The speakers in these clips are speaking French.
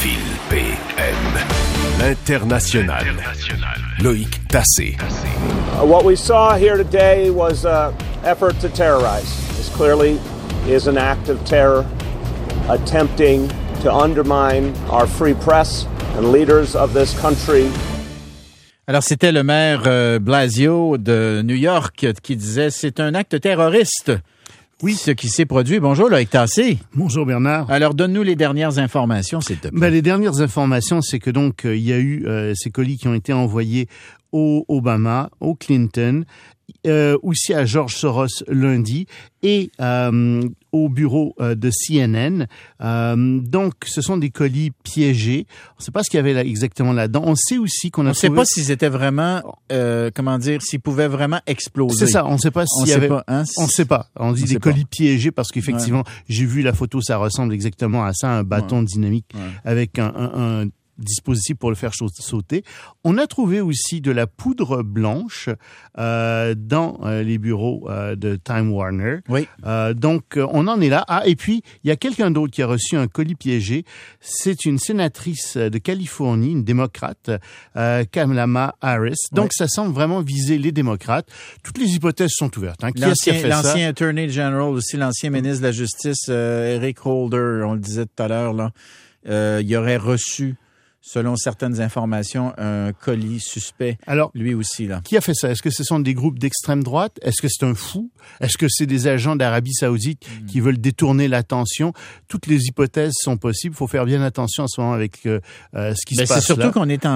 Fil PM. L'International. Loïc Tassé. What we saw here today was an effort to terrorize. This clearly is an act of terror, attempting to undermine our free press and leaders of this country. Alors, c'était le maire Blasio de New York qui disait « C'est un acte terroriste ». Oui, ce qui s'est produit. Bonjour, Loïc Tassé. Bonjour, Bernard. Alors, donne-nous les dernières informations, s'il te plaît. Les dernières informations, c'est que donc il y a eu ces colis qui ont été envoyés au Obama, au Clinton, aussi à George Soros lundi et au bureau de CNN. Donc, ce sont des colis piégés. On ne sait pas ce qu'il y avait là, exactement là-dedans. On sait aussi qu'on a trouvé... On ne sait pas s'ils étaient vraiment, s'ils pouvaient vraiment exploser. C'est ça, on ne sait pas s'il y avait... On ne sait pas. On dit des colis piégés parce qu'effectivement, j'ai vu la photo, ça ressemble exactement à ça, un bâton dynamique avec un dispositif pour le faire sauter. On a trouvé aussi de la poudre blanche dans les bureaux de Time Warner. Oui. Donc, on en est là. Ah, et puis, il y a quelqu'un d'autre qui a reçu un colis piégé. C'est une sénatrice de Californie, une démocrate, Kamala Harris. Donc, ça semble vraiment viser les démocrates. Toutes les hypothèses sont ouvertes. Qui a fait ça? L'ancien Attorney General, aussi l'ancien ministre de la Justice, Eric Holder, on le disait tout à l'heure, là, il aurait reçu, selon certaines informations, un colis suspect. Alors, lui aussi, là. Qui a fait ça? Est-ce que ce sont des groupes d'extrême droite? Est-ce que c'est un fou? Est-ce que c'est des agents d'Arabie Saoudite qui veulent détourner l'attention? Toutes les hypothèses sont possibles. Il faut faire bien attention en ce moment avec ce qui se passe là. C'est surtout qu'on est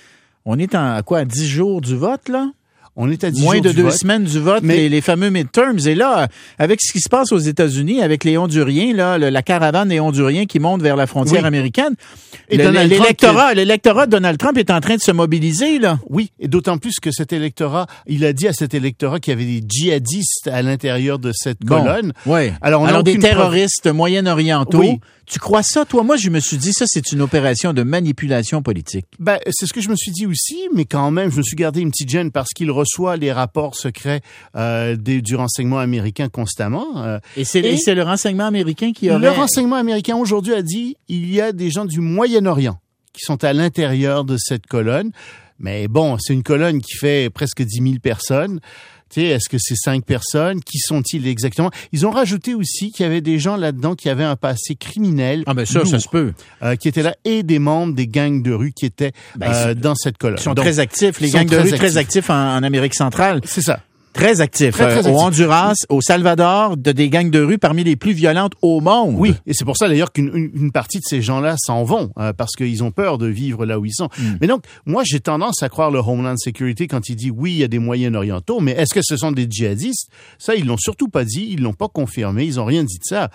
à 10 jours du vote, là? On est à 10 moins jours de du 2 vote. semaines du vote, mais les fameux midterms. Et là, avec ce qui se passe aux États-Unis, avec les Honduriens, là, la caravane des Honduriens qui monte vers la frontière américaine, et l'électorat de Donald Trump est en train de se mobiliser, là. Oui, et d'autant plus que cet électorat, il a dit à cet électorat qu'il y avait des djihadistes à l'intérieur de cette colonne. Oui. Alors des terroristes moyen-orientaux. Oui. Tu crois ça, toi? Moi, je me suis dit, ça, c'est une opération de manipulation politique. C'est ce que je me suis dit aussi, mais quand même, je me suis gardé une petite gêne parce qu'il reçoit les rapports secrets du renseignement américain constamment. Et c'est le renseignement américain qui aurait... Le renseignement américain, aujourd'hui, a dit il y a des gens du Moyen-Orient qui sont à l'intérieur de cette colonne. Mais bon, c'est une colonne qui fait presque 10 000 personnes. Est-ce que c'est 5 personnes? Qui sont-ils exactement? Ils ont rajouté aussi qu'il y avait des gens là-dedans qui avaient un passé criminel. Ah ben ça se peut. Qui étaient là, et des membres des gangs de rue qui étaient dans cette colonne. Ils sont très actifs. Les gangs de rue très actifs en Amérique centrale. C'est ça. Très actifs. Très au Honduras, au Salvador, des gangs de rue parmi les plus violentes au monde. Oui, et c'est pour ça d'ailleurs qu'une partie de ces gens-là s'en vont, parce qu'ils ont peur de vivre là où ils sont. Mais donc, moi, j'ai tendance à croire le Homeland Security quand il dit oui, il y a des Moyen-Orientaux, mais est-ce que ce sont des djihadistes? Ça, ils l'ont surtout pas dit, ils l'ont pas confirmé, ils ont rien dit de ça.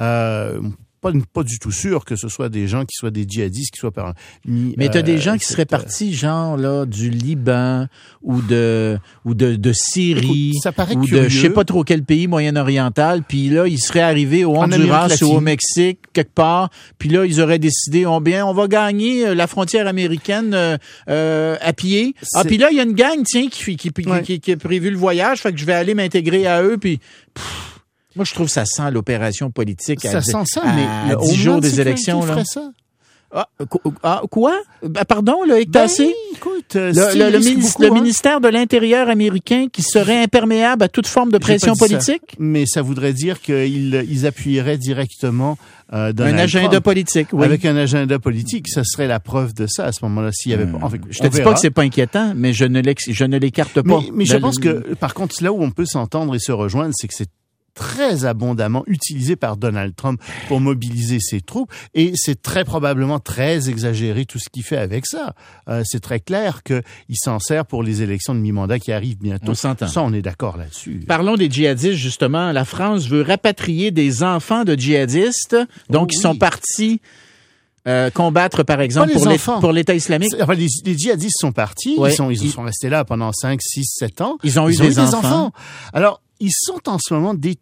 Pas du tout sûr que ce soit des gens qui soient des djihadistes, qui soient parmi... Mais t'as des gens qui seraient partis, genre, là, du Liban, ou de Syrie, écoute, ça paraît ou curieux. de je sais pas trop quel pays moyen-oriental, puis là, ils seraient arrivés au Honduras ou au Mexique, quelque part, puis là, ils auraient décidé, on va gagner la frontière américaine à pied. Ah, puis là, il y a une gang, tiens, qui a prévu le voyage, fait que je vais aller m'intégrer à eux, puis... Moi, je trouve que ça sent l'opération politique à 10 jours des élections. Là. Ça? Quoi? Pardon, là, Tassé? Écoute, le ministère de l'Intérieur américain qui serait imperméable à toute forme de pression politique? Ça, mais ça voudrait dire qu'ils appuieraient directement un agenda politique, oui. Avec un agenda politique, ça serait la preuve de ça à ce moment-là. S'il y avait pas, je te dis pas que c'est pas inquiétant, mais je ne l'écarte pas. Mais je pense que, par contre, là où on peut s'entendre et se rejoindre, c'est que c'est très abondamment utilisé par Donald Trump pour mobiliser ses troupes, et c'est très probablement très exagéré tout ce qu'il fait avec ça. C'est très clair qu'il s'en sert pour les élections de mi-mandat qui arrivent bientôt. On s'entend. Ça, on est d'accord là-dessus. Parlons des djihadistes, justement. La France veut rapatrier des enfants de djihadistes, donc ils sont partis combattre, par exemple, pour l'État islamique. Enfin, les djihadistes sont partis, ils sont restés là pendant 5, 6, 7 ans. Ils ont eu des enfants. Alors, ils sont en ce moment détenus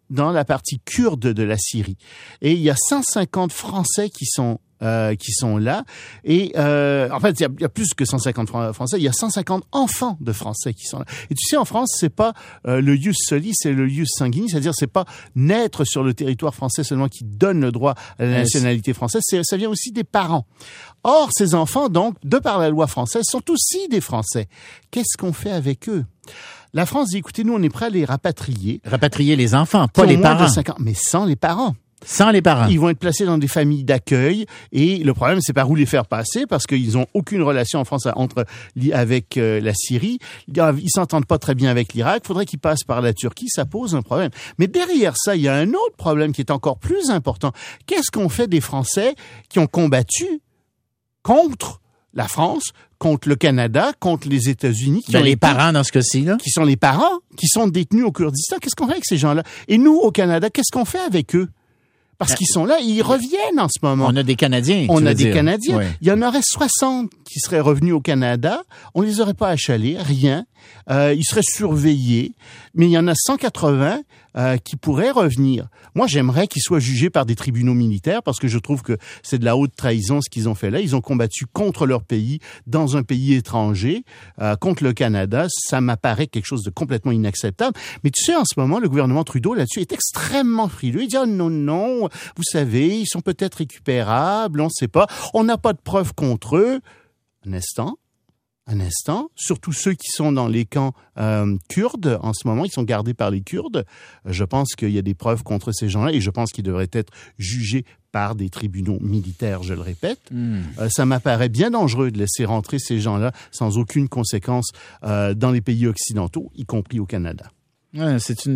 dans la partie kurde de la Syrie. Et il y a 150 Français qui sont là. Et en fait, il y a plus que 150 Français. Il y a 150 enfants de Français qui sont là. Et tu sais, en France, c'est pas le ius soli, c'est le ius sanguinis, c'est-à-dire c'est pas naître sur le territoire français seulement qui donne le droit à la nationalité française. Ça vient aussi des parents. Or, ces enfants, donc, de par la loi française, sont aussi des Français. Qu'est-ce qu'on fait avec eux? La France dit, écoutez, nous, on est prêts à les rapatrier. Rapatrier les enfants, pas les parents. De 5 ans, mais sans les parents. Sans les parents. Ils vont être placés dans des familles d'accueil et le problème, c'est par où les faire passer parce qu'ils ont aucune relation en France avec la Syrie. Ils s'entendent pas très bien avec l'Irak. Il faudrait qu'ils passent par la Turquie. Ça pose un problème. Mais derrière ça, il y a un autre problème qui est encore plus important. Qu'est-ce qu'on fait des Français qui ont combattu contre la France, contre le Canada, contre les États-Unis, les parents dans ce cas-ci là, qui sont les parents, qui sont détenus au Kurdistan. Qu'est-ce qu'on fait avec ces gens-là? Et nous, au Canada, qu'est-ce qu'on fait avec eux? Parce qu'ils sont là, ils reviennent en ce moment. On a des Canadiens. Canadiens. Ouais. Il y en aurait 60 qui seraient revenus au Canada. On les aurait pas achalés, rien. Ils seraient surveillés. Mais il y en a 180 qui pourraient revenir. Moi, j'aimerais qu'ils soient jugés par des tribunaux militaires parce que je trouve que c'est de la haute trahison ce qu'ils ont fait là. Ils ont combattu contre leur pays, dans un pays étranger, contre le Canada. Ça m'apparaît quelque chose de complètement inacceptable. Mais tu sais, en ce moment, le gouvernement Trudeau, là-dessus, est extrêmement frileux. Il dit, non, vous savez, ils sont peut-être récupérables, on ne sait pas. On n'a pas de preuves contre eux. Un instant, surtout ceux qui sont dans les camps kurdes en ce moment, ils sont gardés par les Kurdes. Je pense qu'il y a des preuves contre ces gens-là et je pense qu'ils devraient être jugés par des tribunaux militaires, je le répète. Ça m'apparaît bien dangereux de laisser rentrer ces gens-là sans aucune conséquence dans les pays occidentaux, y compris au Canada. Ouais,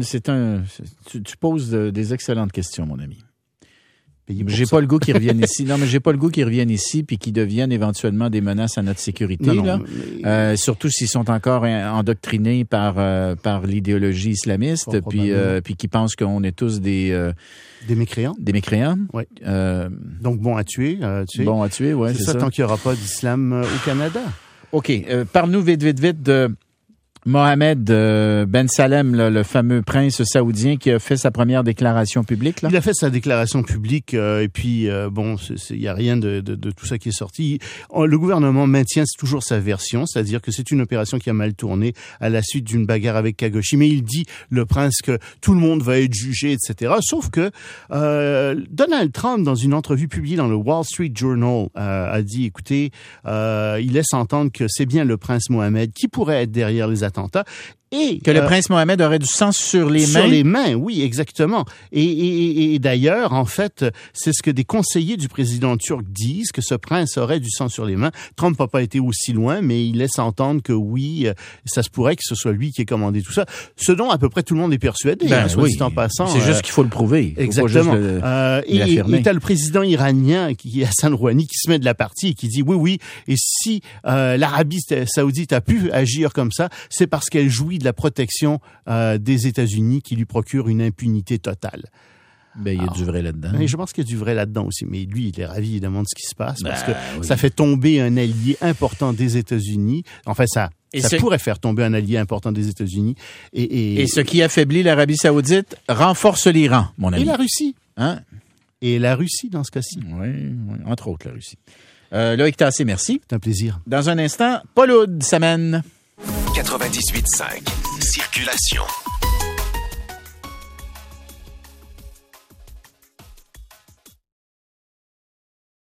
tu poses des excellentes questions, mon ami. J'ai pas le goût qu'ils reviennent ici. Non, mais j'ai pas le goût qu'ils reviennent ici puis qu'ils deviennent éventuellement des menaces à notre sécurité. Surtout s'ils sont encore endoctrinés par l'idéologie islamiste puis qu'ils pensent qu'on est tous des mécréants. Des mécréants. Oui. Donc bon à tuer. Bon à tuer, ouais. C'est ça tant qu'il n'y aura pas d'islam au Canada. OK. Parle-nous vite de Mohamed Ben Salem, là, le fameux prince saoudien qui a fait sa première déclaration publique. Là. Il a fait sa déclaration publique et puis il y a rien de tout ça qui est sorti. Le gouvernement maintient toujours sa version, c'est-à-dire que c'est une opération qui a mal tourné à la suite d'une bagarre avec Kagoshi. Mais il dit, le prince, que tout le monde va être jugé, etc. Sauf que Donald Trump, dans une entrevue publiée dans le Wall Street Journal, a dit, écoutez, il laisse entendre que c'est bien le prince Mohamed qui pourrait être derrière les attentats. Et que le prince Mohamed aurait du sang sur les mains. Sur les mains, oui, exactement. Et d'ailleurs, en fait, c'est ce que des conseillers du président turc disent, que ce prince aurait du sang sur les mains. Trump n'a pas été aussi loin, mais il laisse entendre que oui, ça se pourrait que ce soit lui qui ait commandé tout ça. Ce dont à peu près tout le monde est persuadé, soit dit en passant. C'est juste qu'il faut le prouver. Exactement. Et t'as le président iranien, Hassan Rouhani, qui se met de la partie et qui dit oui, et si l'Arabie saoudite a pu agir comme ça, c'est parce qu'elle jouit de la protection des États-Unis qui lui procure une impunité totale. Il y a du vrai là-dedans. Je pense qu'il y a du vrai là-dedans aussi. Mais lui, il est ravi évidemment de ce qui se passe parce que ça fait tomber un allié important des États-Unis. Enfin, ça pourrait faire tomber un allié important des États-Unis. Et ce qui affaiblit l'Arabie saoudite renforce l'Iran, mon ami. Et la Russie. Hein? Et la Russie dans ce cas-ci. Oui, entre autres la Russie. Loïc Tassé, merci. C'est un plaisir. Dans un instant, Paul Oud s'amène. 98.5. Circulation.